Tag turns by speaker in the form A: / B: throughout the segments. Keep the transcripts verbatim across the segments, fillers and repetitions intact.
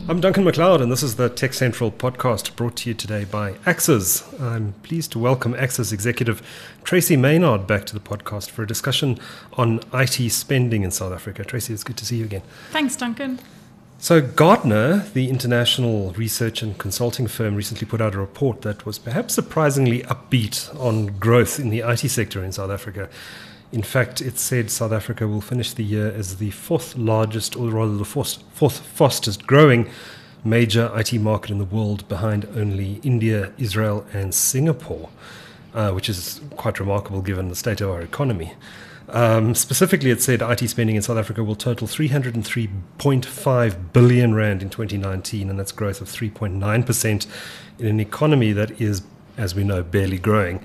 A: I'm Duncan McLeod, and this is the Tech Central podcast brought to you today by Axis. I'm pleased to welcome Axis executive Tracy Maynard back to the podcast for a discussion on I T spending in South Africa. Tracy, it's good to see you again.
B: Thanks, Duncan.
A: So Gartner, the international research and consulting firm, recently put out a report that was perhaps surprisingly upbeat on growth in the I T sector in South Africa. In fact, it said South Africa will finish the year as the fourth largest, or rather the fourth, fourth fastest growing major I T market in the world, behind only India, Israel, and Singapore, uh, which is quite remarkable given the state of our economy. Um, specifically, it said I T spending in South Africa will total three hundred three point five billion rand in twenty nineteen, and that's growth of three point nine percent in an economy that is, as we know, barely growing.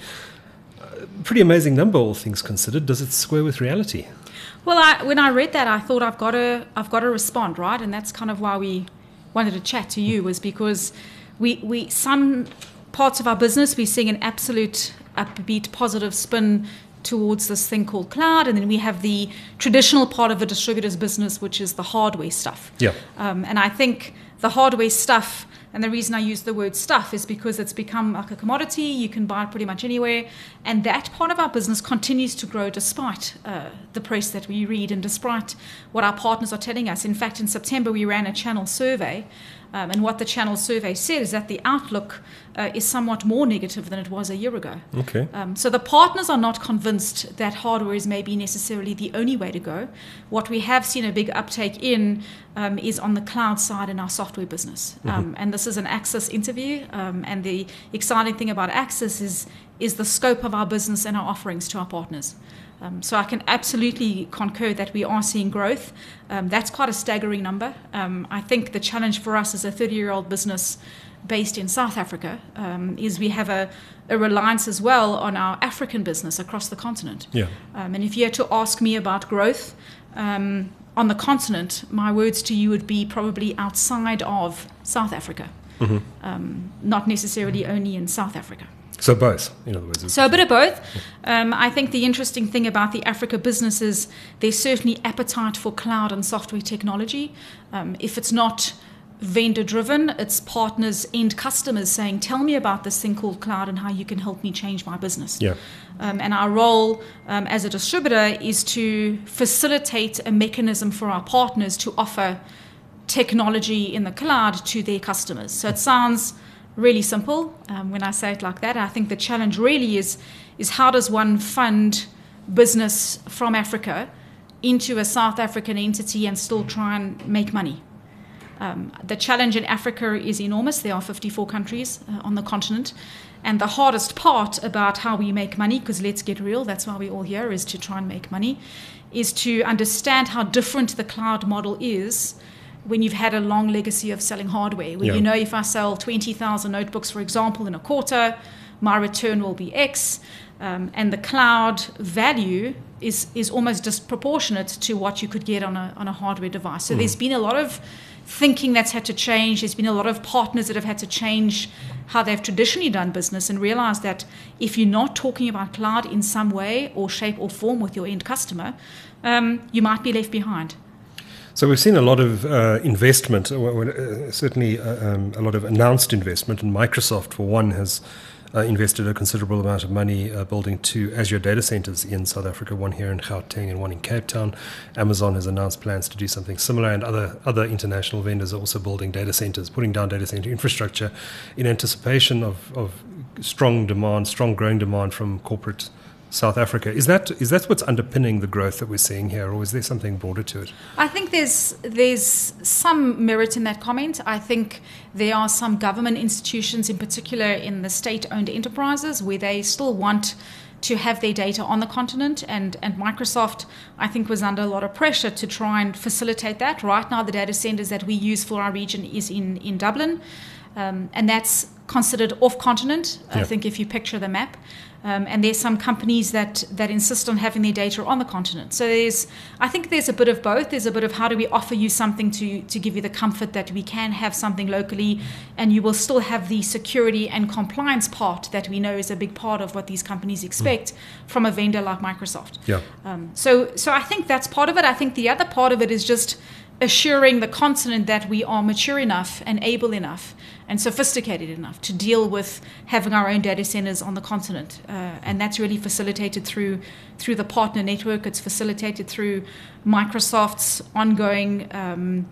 A: Pretty amazing number, all things considered. Does it square with reality?
B: Well, I, when I read that, I thought I've got to, I've got to respond, right? And that's kind of why we wanted to chat to you, was because we, we some parts of our business we're seeing an absolute upbeat, positive spin towards this thing called cloud, and then we have the traditional part of a distributor's business, which is the hardware stuff.
A: Yeah.
B: Um, and I think the hardware stuff. And the reason I use the word stuff is because it's become like a commodity. You can buy it pretty much anywhere. And that part of our business continues to grow despite uh, the press that we read and despite what our partners are telling us. In fact, in September, we ran a channel survey. Um, and what the channel survey said is that the outlook uh, is somewhat more negative than it was a year ago.
A: Okay.
B: Um, so the partners are not convinced that hardware is maybe necessarily the only way to go. What we have seen a big uptake in um, is on the cloud side in our software business. Mm-hmm. Um, and this is an Axis interview. Um, and the exciting thing about Axis is, is the scope of our business and our offerings to our partners. Um, so I can absolutely concur that we are seeing growth. Um, that's quite a staggering number. Um, I think the challenge for us as a thirty-year-old business based in South Africa um, is we have a, a reliance as well on our African business across the continent.
A: Yeah.
B: Um, and if you had to ask me about growth um, on the continent, my words to you would be probably outside of South Africa, mm-hmm. um, not necessarily only in South Africa.
A: So both, in other words.
B: So a bit of both. Um, I think the interesting thing about the Africa business is there's certainly appetite for cloud and software technology. Um, if it's not vendor-driven, it's partners, end customers saying, tell me about this thing called cloud and how you can help me change my business.
A: Yeah.
B: Um, and our role um, as a distributor is to facilitate a mechanism for our partners to offer technology in the cloud to their customers. So it sounds really simple um, when I say it like that. I think the challenge really is is how does one fund business from Africa into a South African entity and still try and make money? Um, the challenge in Africa is enormous. There are fifty-four countries uh, on the continent. And the hardest part about how we make money, because let's get real, that's why we're all here, is to try and make money, is to understand how different the cloud model is when you've had a long legacy of selling hardware, where
A: yeah.
B: you know if I sell twenty thousand notebooks, for example, in a quarter, my return will be X, um, and the cloud value is is almost disproportionate to what you could get on a on a hardware device. So mm. there's been a lot of thinking that's had to change. There's been a lot of partners that have had to change how they've traditionally done business and realize that if you're not talking about cloud in some way or shape or form with your end customer, um, you might be left behind.
A: So we've seen a lot of uh, investment, uh, uh, certainly uh, um, a lot of announced investment, and Microsoft, for one, has uh, invested a considerable amount of money uh, building two Azure data centers in South Africa, one here in Gauteng and one in Cape Town. Amazon has announced plans to do something similar, and other, other international vendors are also building data centers, putting down data center infrastructure in anticipation of, of strong demand, strong growing demand from corporate South Africa. Is that is that what's underpinning the growth that we're seeing here, or is there something broader to it?
B: I think there's there's some merit in that comment. I think there are some government institutions, in particular in the state-owned enterprises, where they still want to have their data on the continent, and, and Microsoft, I think, was under a lot of pressure to try and facilitate that. Right now, the data centers that we use for our region is in, in Dublin, um, and that's considered off-continent, yeah. I think, if you picture the map. Um, and there's some companies that, that insist on having their data on the continent. So there's, I think there's a bit of both. There's a bit of how do we offer you something to, to give you the comfort that we can have something locally, and you will still have the security and compliance part that we know is a big part of what these companies expect mm. from a vendor like Microsoft.
A: Yeah.
B: Um, so, so I think that's part of it. I think the other part of it is just assuring the continent that we are mature enough and able enough and sophisticated enough to deal with having our own data centers on the continent. Uh, and that's really facilitated through through the partner network. It's facilitated through Microsoft's ongoing um,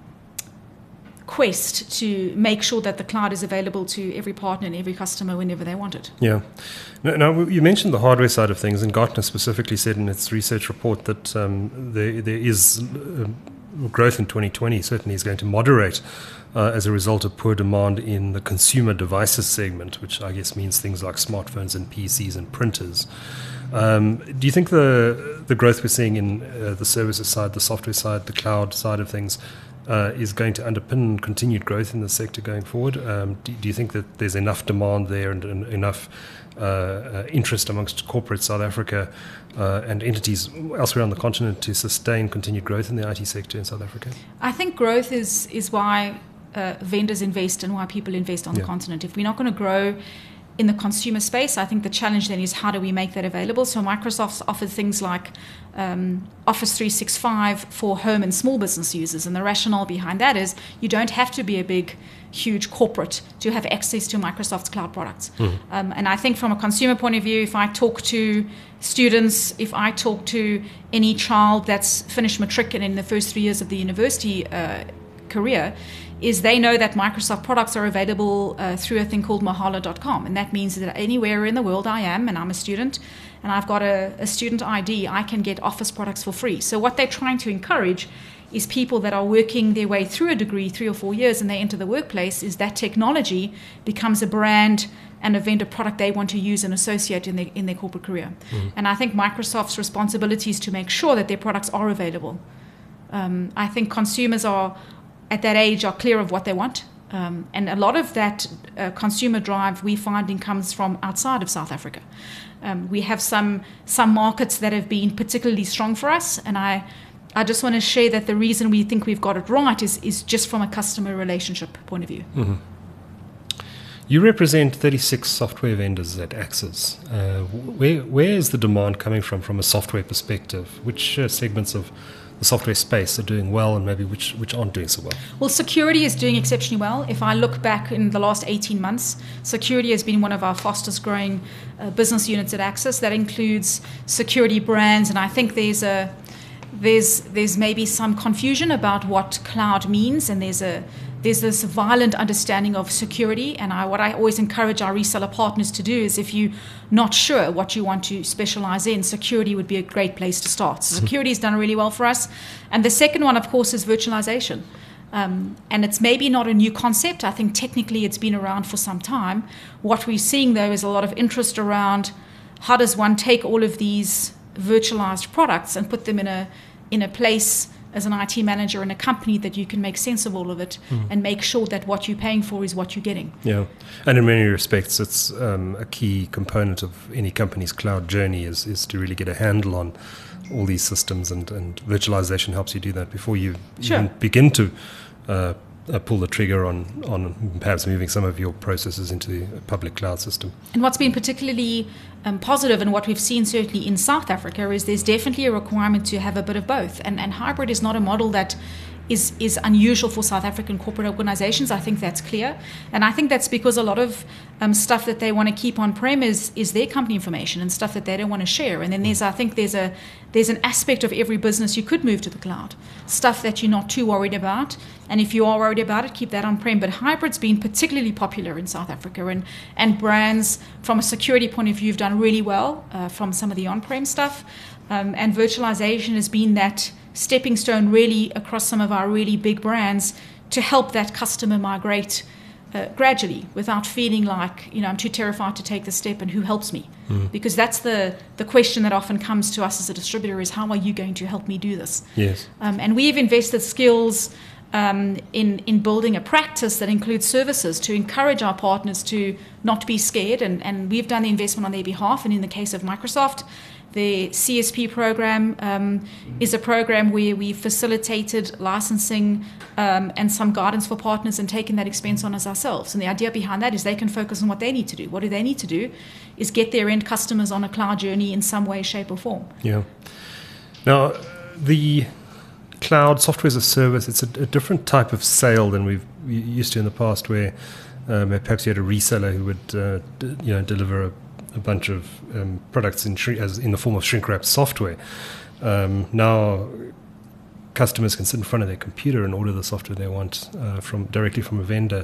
B: quest to make sure that the cloud is available to every partner and every customer whenever they want it.
A: Yeah. Now, now you mentioned the hardware side of things, and Gartner specifically said in its research report that um, there, there is uh, growth in twenty twenty certainly is going to moderate uh, as a result of poor demand in the consumer devices segment, which I guess means things like smartphones and P Cs and printers. Um, do you think the the growth we're seeing in uh, the services side, the software side, the cloud side of things uh, is going to underpin continued growth in the sector going forward? Um, do, do you think that there's enough demand there and, and enough uh, uh, interest amongst corporate South Africa uh, and entities elsewhere on the continent to sustain continued growth in the I T sector in South Africa?
B: I think growth is, is why uh, vendors invest and why people invest on yeah. the continent. If we're not going to grow in the consumer space, I think the challenge then is how do we make that available? So Microsoft's offered things like um, Office three sixty-five for home and small business users. And the rationale behind that is you don't have to be a big, huge corporate to have access to Microsoft's cloud products. Mm. Um, and I think from a consumer point of view, if I talk to students, if I talk to any child that's finished matric and in the first three years of the university uh, career, is they know that Microsoft products are available uh, through a thing called mahala dot com. And that means that anywhere in the world I am, and I'm a student, and I've got a, a student I D, I can get Office products for free. So what they're trying to encourage is people that are working their way through a degree, three or four years, and they enter the workplace, is that technology becomes a brand and a vendor product they want to use and associate in their, in their corporate career. Mm. And I think Microsoft's responsibility is to make sure that their products are available. Um, I think consumers are at that age are clear of what they want. Um, and a lot of that uh, consumer drive we finding comes from outside of South Africa. Um, we have some some markets that have been particularly strong for us, and I I just want to share that the reason we think we've got it right is, is just from a customer relationship point of view.
A: Mm-hmm. You represent thirty-six software vendors at Axis. Uh, where where is the demand coming from from a software perspective? Which uh, segments of the software space are doing well and maybe which, which aren't doing so well?
B: Well, security is doing exceptionally well. If I look back in the last eighteen months, security has been one of our fastest growing uh, business units at Axis. That includes security brands, and I think there's a there's there's maybe some confusion about what cloud means, and there's a there's this violent understanding of security. And I, what I always encourage our reseller partners to do is, if you're not sure what you want to specialize in, security would be a great place to start. So security has done really well for us. And the second one, of course, is virtualization. Um, and it's maybe not a new concept. I think technically it's been around for some time. What we're seeing, though, is a lot of interest around how does one take all of these virtualized products and put them in a in a place as an I T manager in a company that you can make sense of all of it mm. and make sure that what you're paying for is what you're getting.
A: Yeah, and in many respects, it's um, a key component of any company's cloud journey is, is to really get a handle on all these systems, and, and virtualization helps you do that before you
B: sure.
A: even begin to uh, uh, pull the trigger on, on perhaps moving some of your processes into a public cloud system.
B: And what's been particularly um, positive, and what we've seen certainly in South Africa, is there's definitely a requirement to have a bit of both. And, and hybrid is not a model that is is unusual for South African corporate organizations. I think that's clear. And I think that's because a lot of um, stuff that they want to keep on-prem is, is their company information and stuff that they don't want to share. And then there's, I think there's a there's an aspect of every business you could move to the cloud, stuff that you're not too worried about. And if you are worried about it, keep that on-prem. But hybrid's been particularly popular in South Africa, and, and brands from a security point of view have done really well uh, from some of the on-prem stuff. Um, and virtualization has been that stepping stone really across some of our really big brands to help that customer migrate uh, gradually without feeling like, you know, I'm too terrified to take the step and who helps me? Mm. Because that's the, the question that often comes to us as a distributor is, how are you going to help me do this?
A: Yes.
B: Um, and we've invested skills um, in, in building a practice that includes services to encourage our partners to not be scared. And, and we've done the investment on their behalf. And in the case of Microsoft, the C S P program um, is a program where we facilitated licensing um, and some guidance for partners and taken that expense on us ourselves. And the idea behind that is they can focus on what they need to do. What do they need to do is get their end customers on a cloud journey in some way, shape, or form.
A: Yeah. Now, the cloud, software as a service, it's a, a different type of sale than we've we used to in the past, where um, perhaps you had a reseller who would uh, d- you know deliver a, a bunch of um, products in shrink, as in the form of shrink-wrapped software. Um, now, customers can sit in front of their computer and order the software they want uh, from directly from a vendor.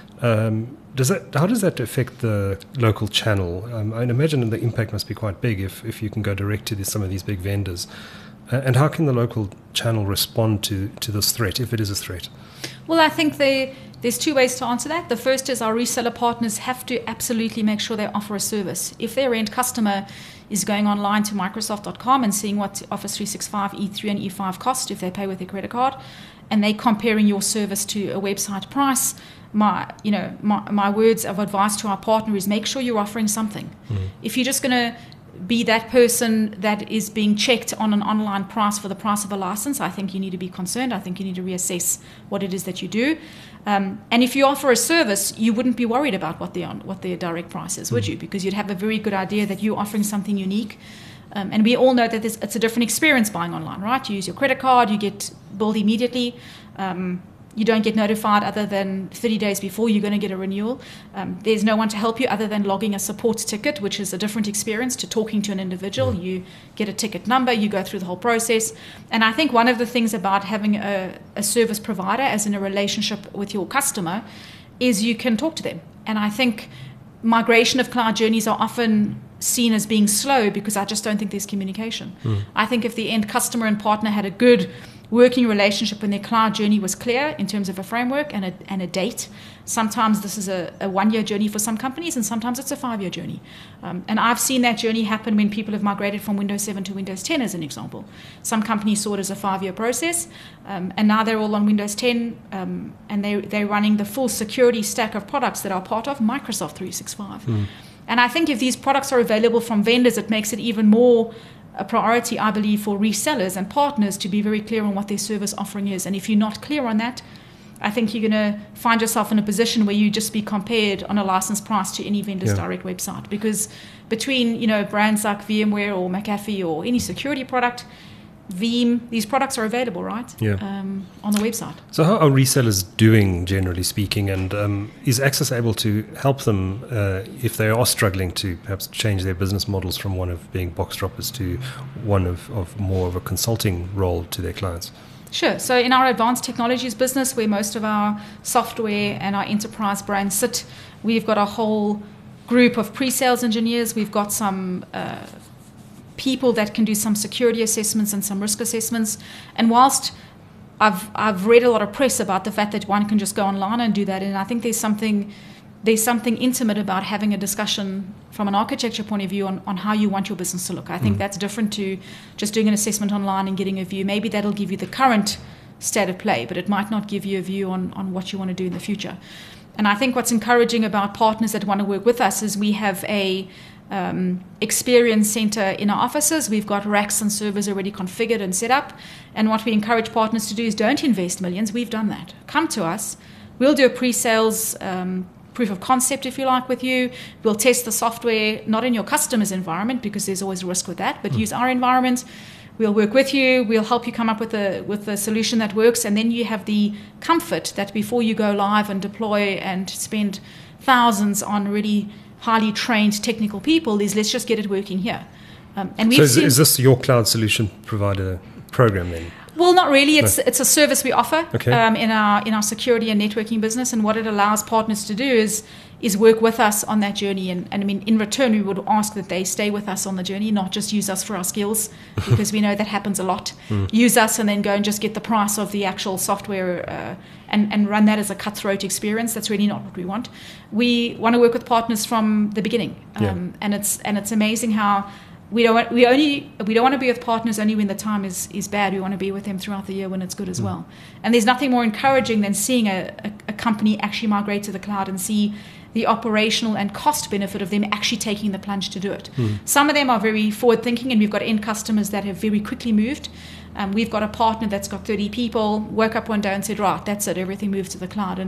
A: Um, does that? How does that affect the local channel? Um, I imagine the impact must be quite big if, if you can go direct to the, some of these big vendors. Uh, and how can the local channel respond to, to this threat, if it is a threat?
B: Well, I think they, there's two ways to answer that. The first is our reseller partners have to absolutely make sure they offer a service. If their end customer is going online to Microsoft dot com and seeing what Office three sixty-five E three and E five cost if they pay with their credit card, and they comparing your service to a website price, my you know my, my words of advice to our partner is make sure you're offering something. Mm. If you're just going to be that person that is being checked on an online price for the price of a license, I think you need to be concerned. I think you need to reassess what it is that you do. Um, and if you offer a service, you wouldn't be worried about what the what their direct price is, would mm. you? Because you'd have a very good idea that you're offering something unique. Um, and we all know that this, it's a different experience buying online, right? You use your credit card, you get billed immediately. Um, you don't get notified other than thirty days before you're going to get a renewal. Um, there's no one to help you other than logging a support ticket, which is a different experience to talking to an individual. Mm. You get a ticket number, you go through the whole process. And I think one of the things about having a, a service provider as in a relationship with your customer is you can talk to them. And I think migration of cloud journeys are often seen as being slow because I just don't think there's communication. Mm. I think if the end customer and partner had a good working relationship when their cloud journey was clear in terms of a framework and a, and a date. Sometimes this is a, a one-year journey for some companies, and sometimes it's a five-year journey. Um, and I've seen that journey happen when people have migrated from Windows seven to Windows ten, as an example. Some companies saw it as a five-year process, um, and now they're all on Windows ten, um, and they, they're running the full security stack of products that are part of Microsoft three sixty-five. Mm. And I think if these products are available from vendors, it makes it even more a priority, I believe, for resellers and partners to be very clear on what their service offering is. And if you're not clear on that, I think you're going to find yourself in a position where you just be compared on a license price to any vendor's yeah. direct website. Because between, you know, brands like VMware or McAfee or any security product, Veeam, these products are available, right?
A: Yeah.
B: Um, on the website.
A: So how are resellers doing, generally speaking, and um, is Access able to help them uh, if they are struggling to perhaps change their business models from one of being box droppers to one of, of more of a consulting role to their clients?
B: Sure. So in our advanced technologies business, where most of our software and our enterprise brands sit, we've got a whole group of pre-sales engineers. We've got some uh, people that can do some security assessments and some risk assessments. And whilst I've I've read a lot of press about the fact that one can just go online and do that, and I think there's something there's something intimate about having a discussion from an architecture point of view on, on how you want your business to look. I think mm. that's different to just doing an assessment online and getting a view. Maybe that'll give you the current state of play, but it might not give you a view on, on what you want to do in the future. And I think what's encouraging about partners that want to work with us is we have a Um, experience center in our offices. We've got racks and servers already configured and set up. And what we encourage partners to do is don't invest millions. We've done that. Come to us. We'll do a pre-sales um, proof of concept, if you like, with you. We'll test the software, not in your customer's environment, because there's always a risk with that, but mm. use our environment. We'll work with you. We'll help you come up with a with a solution that works. And then you have the comfort that before you go live and deploy and spend thousands on really highly trained technical people, is let's just get it working here. Um, and
A: so is, is this your cloud solution provider program then?
B: Well, not really. It's no. it's a service we offer
A: okay.
B: um, in our in our security and networking business. And what it allows partners to do is is work with us on that journey. And, and I mean, in return, we would ask that they stay with us on the journey, not just use us for our skills, because we know that happens a lot. Mm. Use us and then go and just get the price of the actual software uh, and, and run that as a cutthroat experience. That's really not what we want. We want to work with partners from the beginning. Um,
A: yeah.
B: And it's and it's amazing how we don't we only we don't want to be with partners only when the time is, is bad. We want to be with them throughout the year when it's good as mm. well. And there's nothing more encouraging than seeing a, a, a company actually migrate to the cloud and see the operational and cost benefit of them actually taking the plunge to do it. Mm. Some of them are very forward thinking, and we've got end customers that have very quickly moved. Um, we've got a partner that's got thirty people, woke up one day and said, right, that's it, everything moves to the cloud. And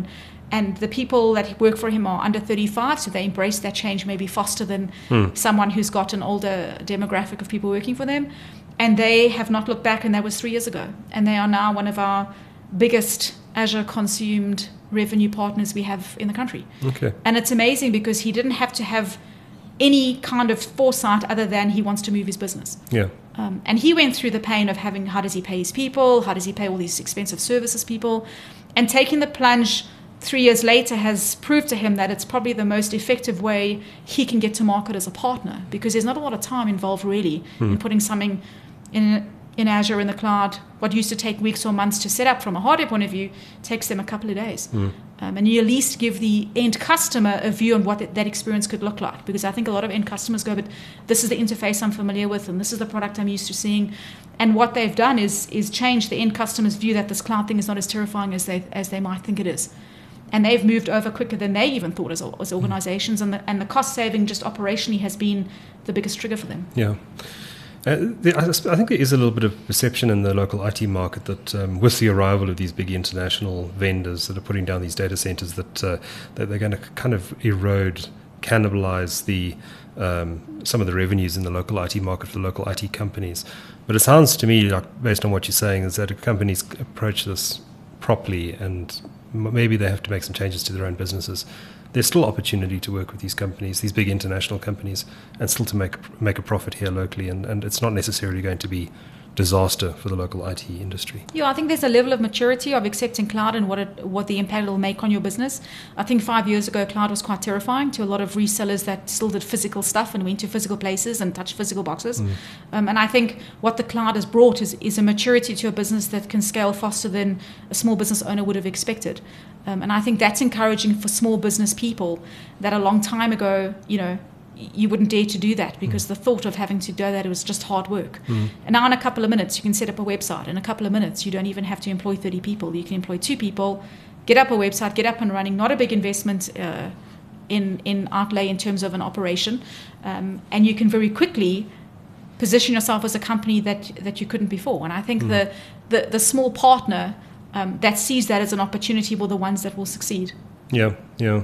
B: and the people that work for him are under thirty-five, so they embrace that change maybe faster than mm. someone who's got an older demographic of people working for them. And they have not looked back, and that was three years ago. And they are now one of our biggest Azure consumed revenue partners we have in the country.
A: Okay.
B: And it's amazing because he didn't have to have any kind of foresight other than he wants to move his business.
A: Yeah.
B: Um, and he went through the pain of having, how does he pay his people? How does he pay all these expensive services people? And taking the plunge three years later has proved to him that it's probably the most effective way he can get to market as a partner, because there's not a lot of time involved really hmm. in putting something in in Azure in the cloud. What used to take weeks or months to set up from a hardware point of view takes them a couple of days. Mm. Um, and you at least give the end customer a view on what th- that experience could look like. Because I think a lot of end customers go, but this is the interface I'm familiar with, and this is the product I'm used to seeing. And what they've done is is change the end customer's view that this cloud thing is not as terrifying as they as they might think it is. And they've moved over quicker than they even thought as, as organizations. Mm. And the, and the cost saving just operationally has been the biggest trigger for them.
A: Yeah. Uh, the, I think there is a little bit of perception in the local I T market that um, with the arrival of these big international vendors that are putting down these data centers, that, uh, that they're going to kind of erode, cannibalize the um, some of the revenues in the local I T market for the local I T companies. But it sounds to me, like, based on what you're saying, is that if companies approach this properly, and m- maybe they have to make some changes to their own businesses, there's still opportunity to work with these companies, these big international companies, and still to make make a profit here locally. And, and it's not necessarily going to be disaster for the local I T industry.
B: Yeah, I think there's a level of maturity of accepting cloud and what it, what the impact it will make on your business. I think five years ago, cloud was quite terrifying to a lot of resellers that still did physical stuff and went to physical places and touched physical boxes. Mm. Um, and I think what the cloud has brought is, is a maturity to a business that can scale faster than a small business owner would have expected. Um, and I think that's encouraging for small business people that a long time ago, you know, you wouldn't dare to do that because mm. the thought of having to do that, it was just hard work. Mm. And now in a couple of minutes, you can set up a website. In a couple of minutes, you don't even have to employ thirty people. You can employ two people, get up a website, get up and running, not a big investment uh, in, in outlay in terms of an operation. Um, and you can very quickly position yourself as a company that, that you couldn't before. And I think mm. the, the, the small partner um, that sees that as an opportunity will the ones that will succeed.
A: Yeah, yeah.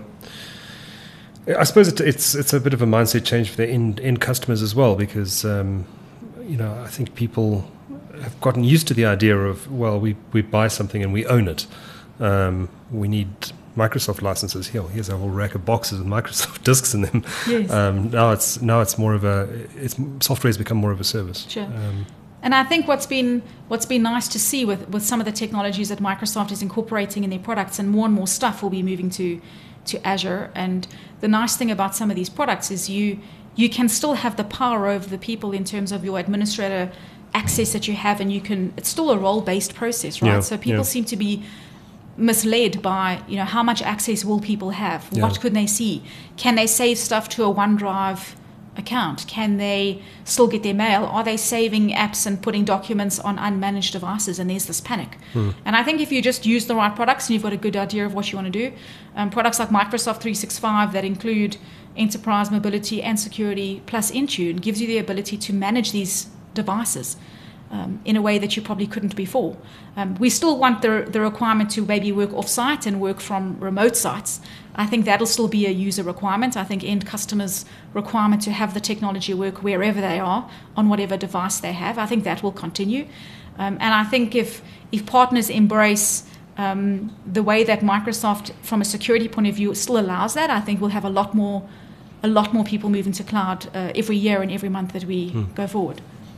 A: I suppose it, it's it's a bit of a mindset change for the end, end customers as well, because um, you know, I think people have gotten used to the idea of, well, we, we buy something and we own it. Um, we need Microsoft licenses. Here, here's a whole rack of boxes with Microsoft disks in them.
B: Yes.
A: Um, now it's now it's more of a it's software has become more of a service.
B: Sure.
A: Um,
B: And I think what's been what's been nice to see with, with some of the technologies that Microsoft is incorporating in their products, and more and more stuff will be moving to to Azure. And the nice thing about some of these products is you you can still have the power over the people in terms of your administrator access that you have, and you can it's still a role-based process, right?
A: Yeah,
B: so people
A: yeah.
B: seem to be misled by, you know, how much access will people have?
A: Yeah.
B: What could they see? Can they save stuff to a OneDrive account? Can they still get their mail? Are they saving apps and putting documents on unmanaged devices? And there's this panic. Hmm. And I think if you just use the right products and you've got a good idea of what you want to do, um, products like Microsoft three sixty-five that include enterprise mobility and security plus Intune gives you the ability to manage these devices um, in a way that you probably couldn't before. Um, we still want the, the requirement to maybe work off-site and work from remote sites. I think that'll still be a user requirement. I think end customers' requirement to have the technology work wherever they are, on whatever device they have, I think that will continue. Um, and I think if if partners embrace um, the way that Microsoft, from a security point of view, still allows that, I think we'll have a lot more a lot more people moving to cloud uh, every year and every month that we hmm. go forward.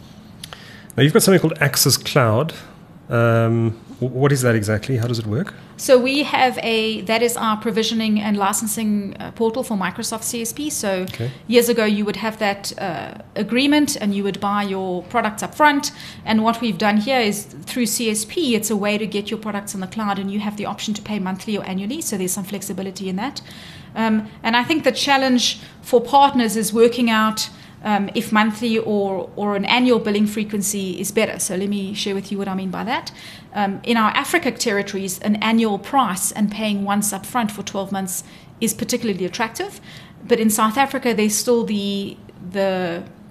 A: Now you've got something called Access Cloud. Um, what is that exactly? How does it work?
B: So we have a, that is our provisioning and licensing uh, portal for Microsoft C S P. So okay. years ago you would have that uh, agreement and you would buy your products up front. And what we've done here is through C S P, it's a way to get your products in the cloud, and you have the option to pay monthly or annually. So there's some flexibility in that. Um, and I think the challenge for partners is working out Um, if monthly or, or an annual billing frequency is better. So let me share with you what I mean by that. Um, in our Africa territories, an annual price and paying once up front for twelve months is particularly attractive. But in South Africa, there's still the the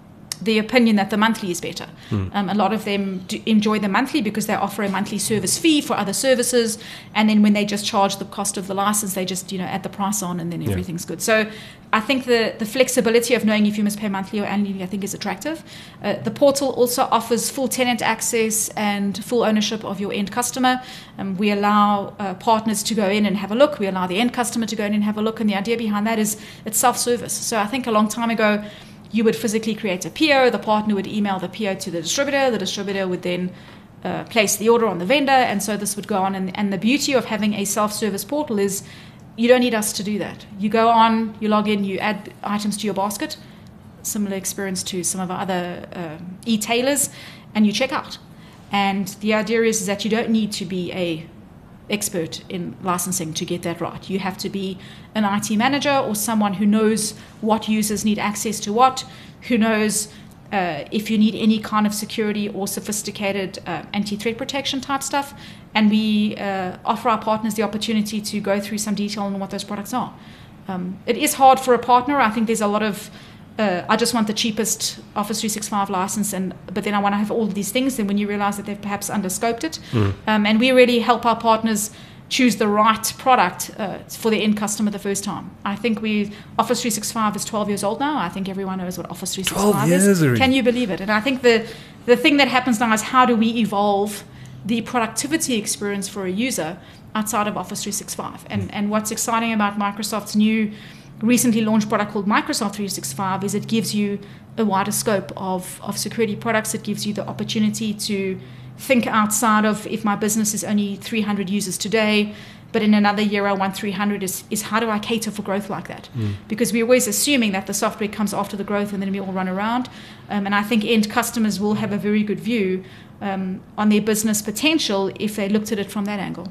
B: the opinion that the monthly is better.
A: Mm.
B: Um, a lot of them do enjoy the monthly because they offer a monthly service fee for other services, and then when they just charge the cost of the license, they just you know add the price on, and then everything's yeah. good. So I think the, the flexibility of knowing if you must pay monthly or annually, I think, is attractive. Uh, the portal also offers full tenant access and full ownership of your end customer. Um, we allow uh, partners to go in and have a look. We allow the end customer to go in and have a look. And the idea behind that is it's self-service. So I think a long time ago, you would physically create a P O. The partner would email the P O to the distributor. The distributor would then uh, place the order on the vendor. And so this would go on. And, and the beauty of having a self-service portal is you don't need us to do that. You go on, you log in, you add items to your basket, similar experience to some of our other uh, e-tailers, and you check out. And the idea is, is that you don't need to be a expert in licensing to get that right. You have to be an I T manager or someone who knows what users need access to what, who knows uh, if you need any kind of security or sophisticated uh, anti-threat protection type stuff. And we uh, offer our partners the opportunity to go through some detail on what those products are. Um, it is hard for a partner. I think there's a lot of, uh, I just want the cheapest Office three sixty-five license, and but then I want to have all of these things. And when you realize that they've perhaps underscoped it. Mm. Um, and we really help our partners choose the right product uh, for the end customer the first time. I think we Office three sixty-five is twelve years old now. I think everyone knows what Office three sixty-five is. Already. Can you believe it? And I think the, the thing that happens now is how do we evolve the productivity experience for a user outside of Office three sixty-five. And, and what's exciting about Microsoft's new recently launched product called Microsoft three sixty-five is it gives you a wider scope of, of security products. It gives you the opportunity to think outside of, if my business is only three hundred users today, but in another year I want three hundred, is, is how do I cater for growth like that? Mm. Because we're always assuming that the software comes after the growth and then we all run around. Um, and I think end customers will have a very good view um, on their business potential if they looked at it from that angle.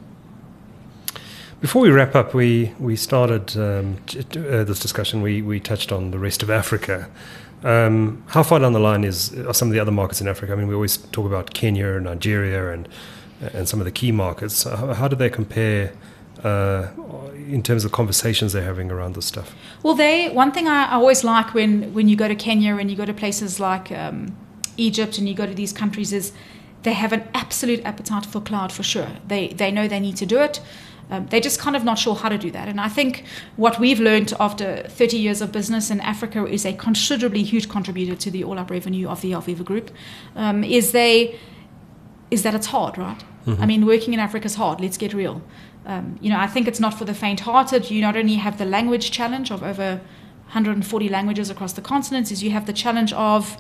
A: Before we wrap up, we, we started um, uh, this discussion, we, we touched on the rest of Africa. Um, how far down the line is are some of the other markets in Africa? I mean, we always talk about Kenya, Nigeria, and and some of the key markets. How, how do they compare uh, in terms of conversations they're having around this stuff?
B: Well, they one thing I always like when, when you go to Kenya and you go to places like um, Egypt and you go to these countries is they have an absolute appetite for cloud for sure. They they know they need to do it. Um, they're just kind of not sure how to do that. And I think what we've learned after thirty years of business in Africa is a considerably huge contributor to the all-up revenue of the Alviva Group, um, is they is that it's hard, right? Mm-hmm. I mean, working in Africa is hard. Let's get real. Um, you know, I think it's not for the faint-hearted. You not only have the language challenge of over one hundred forty languages across the continent, is you have the challenge of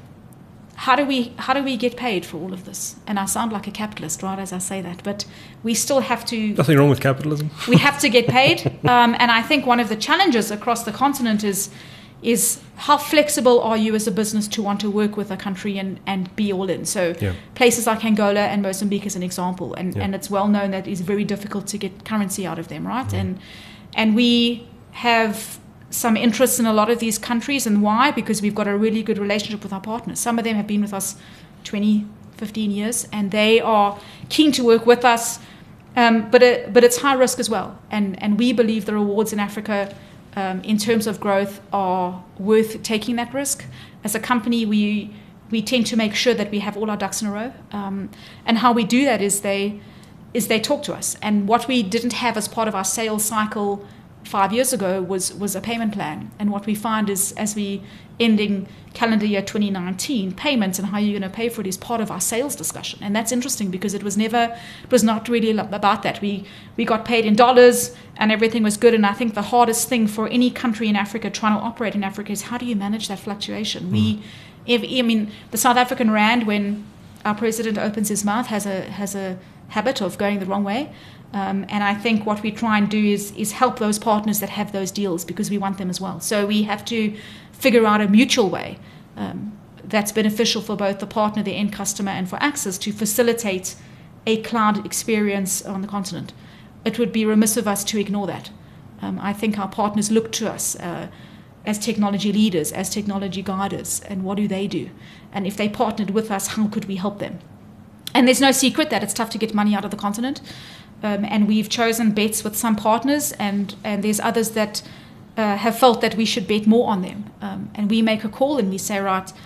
B: How do we how do we get paid for all of this? And I sound like a capitalist, right, as I say that, but we still have to...
A: Nothing wrong with capitalism.
B: We have to get paid. Um, and I think one of the challenges across the continent is is how flexible are you as a business to want to work with a country and, and be all in? So yeah. Places like Angola and Mozambique is an example. And, yeah. and it's well known that it's very difficult to get currency out of them, right? Mm. And And we have some interest in a lot of these countries. And why? Because we've got a really good relationship with our partners. Some of them have been with us twenty, fifteen years, and they are keen to work with us. Um, but it, but it's high risk as well. And, and we believe the rewards in Africa um, in terms of growth are worth taking that risk. As a company, we we tend to make sure that we have all our ducks in a row. Um, and how we do that is they is they talk to us. And what we didn't have as part of our sales cycle five years ago was was a payment plan. And what we find is as we ending calendar year twenty nineteen, payments and how you're going to pay for it is part of our sales discussion. And that's interesting because it was never, it was not really about that. We we got paid in dollars and everything was good. And I think the hardest thing for any country in Africa trying to operate in Africa is how do you manage that fluctuation? Mm. We, if, I mean, the South African rand, when our president opens his mouth, has a has a habit of going the wrong way. Um, and I think what we try and do is is help those partners that have those deals because we want them as well. So we have to figure out a mutual way um, that's beneficial for both the partner, the end customer, and for Axis to facilitate a cloud experience on the continent. It would be remiss of us to ignore that. Um, I think our partners look to us uh, as technology leaders, as technology guiders, and what do they do? And if they partnered with us, how could we help them? And there's no secret that it's tough to get money out of the continent. Um, and we've chosen bets with some partners, and, and there's others that uh, have felt that we should bet more on them. Um, and we make a call and we say, right,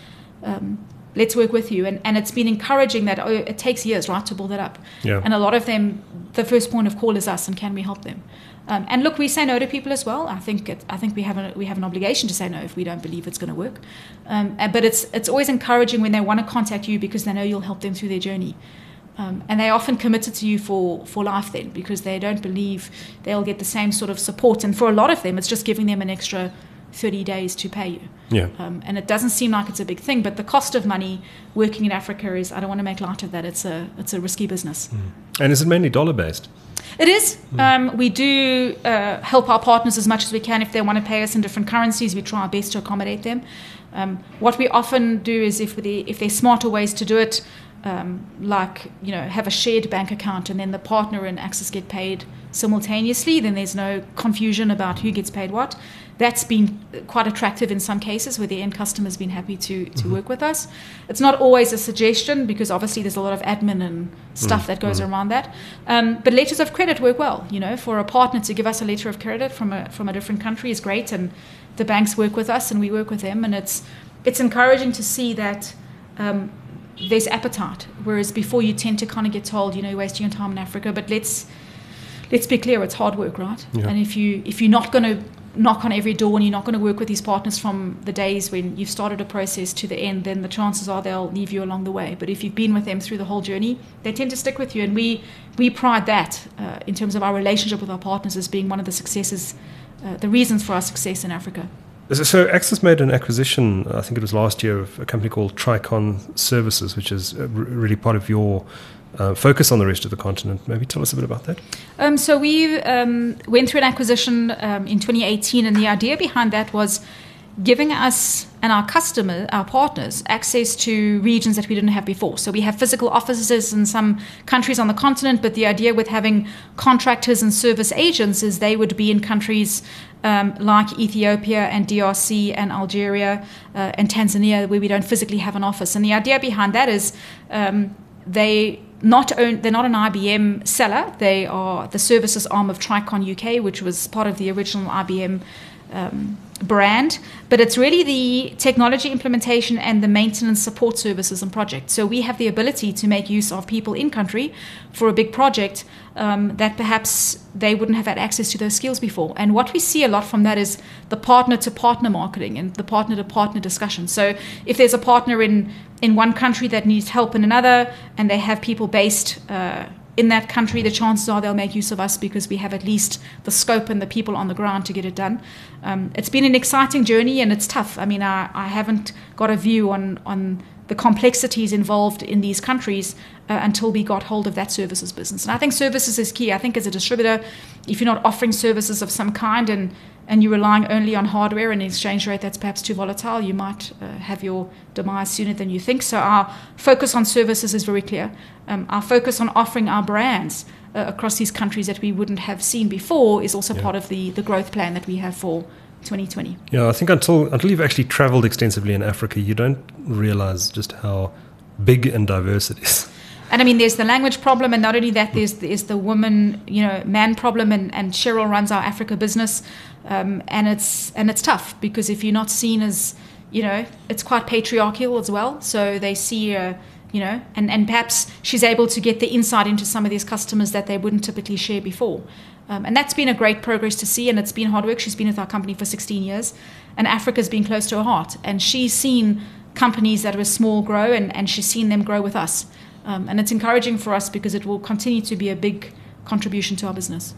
B: Um, let's work with you. And, and it's been encouraging that, oh, it takes years, right, to build it up.
A: Yeah.
B: And a lot of them, the first point of call is us, and can we help them? Um, and look, we say no to people as well. I think it, I think we have a, we have an obligation to say no if we don't believe it's going to work. Um, and, but it's it's always encouraging when they want to contact you because they know you'll help them through their journey. Um, and they often committed to you for, for life then, because they don't believe they'll get the same sort of support. And for a lot of them, it's just giving them an extra thirty days to pay you.
A: Yeah.
B: Um, and it doesn't seem like it's a big thing, but the cost of money working in Africa is, I don't want to make light of that, it's a it's a risky business.
A: Mm. And is it mainly dollar-based?
B: It is. Mm. Um, we do uh, help our partners as much as we can. If they want to pay us in different currencies, we try our best to accommodate them. Um, what we often do is, if, they, if there's smarter ways to do it, um, like, you know, have a shared bank account and then the partner and Access get paid simultaneously, then there's no confusion about who gets paid what. That's been quite attractive in some cases where the end customer's been happy to, to mm-hmm. work with us. It's not always a suggestion because obviously there's a lot of admin and stuff mm-hmm. that goes mm-hmm. around that. Um, but letters of credit work well. You know, for a partner to give us a letter of credit from a from a different country is great, and the banks work with us and we work with them, and it's it's encouraging to see that um, there's appetite. Whereas before you tend to kind of get told, you know, you're wasting your time in Africa. But let's let's be clear, it's hard work, right?
A: Yeah.
B: And if you if you're not going to knock on every door and you're not going to work with these partners from the days when you've started a process to the end, then the chances are they'll leave you along the way. But if you've been with them through the whole journey, they tend to stick with you. And we we pride that uh, in terms of our relationship with our partners as being one of the successes, uh, the reasons for our success in Africa.
A: So Access made an acquisition, I think it was last year, of a company called Tricon Services, which is really part of your Uh, focus on the rest of the continent. Maybe tell us a bit about that.
B: Um, so we um, went through an acquisition um, in twenty eighteen, and the idea behind that was giving us and our customer, our partners, access to regions that we didn't have before. So we have physical offices in some countries on the continent, but the idea with having contractors and service agents is they would be in countries um, like Ethiopia and D R C and Algeria uh, and Tanzania, where we don't physically have an office. And the idea behind that is um, they Not own, they're not an I B M seller. They are the services arm of Tricon U K, which was part of the original I B M um, brand. But it's really the technology implementation and the maintenance support services and projects. So we have the ability to make use of people in country for a big project um, that perhaps they wouldn't have had access to those skills before. And what we see a lot from that is the partner-to-partner marketing and the partner-to-partner discussion. So if there's a partner in in one country that needs help in another, and they have people based uh, in that country, the chances are they'll make use of us because we have at least the scope and the people on the ground to get it done. Um, it's been an exciting journey, and it's tough. I mean, I, I haven't got a view on, on the complexities involved in these countries uh, until we got hold of that services business. And I think services is key. I think as a distributor, if you're not offering services of some kind and and you're relying only on hardware and an exchange rate that's perhaps too volatile, you might uh, have your demise sooner than you think. So our focus on services is very clear. Um, our focus on offering our brands uh, across these countries that we wouldn't have seen before is also yeah. part of the, the growth plan that we have for twenty twenty.
A: Yeah, I think until until you've actually traveled extensively in Africa, you don't realize just how big and diverse it is.
B: And I mean, there's the language problem, and not only that, there's there's the woman, you know, man problem. And, and Cheryl runs our Africa business, um, and it's and it's tough because if you're not seen as, you know, it's quite patriarchal as well. So they see, uh, you know, and, and perhaps she's able to get the insight into some of these customers that they wouldn't typically share before. Um, and that's been a great progress to see, and it's been hard work. She's been with our company for sixteen years, and Africa's been close to her heart. And she's seen companies that were small grow, and, and she's seen them grow with us. Um, and it's encouraging for us because it will continue to be a big contribution to our business.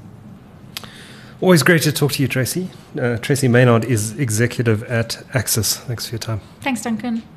A: Always great to talk to you, Tracy. Uh, Tracy Maynard is executive at Access. Thanks for your time.
B: Thanks, Duncan.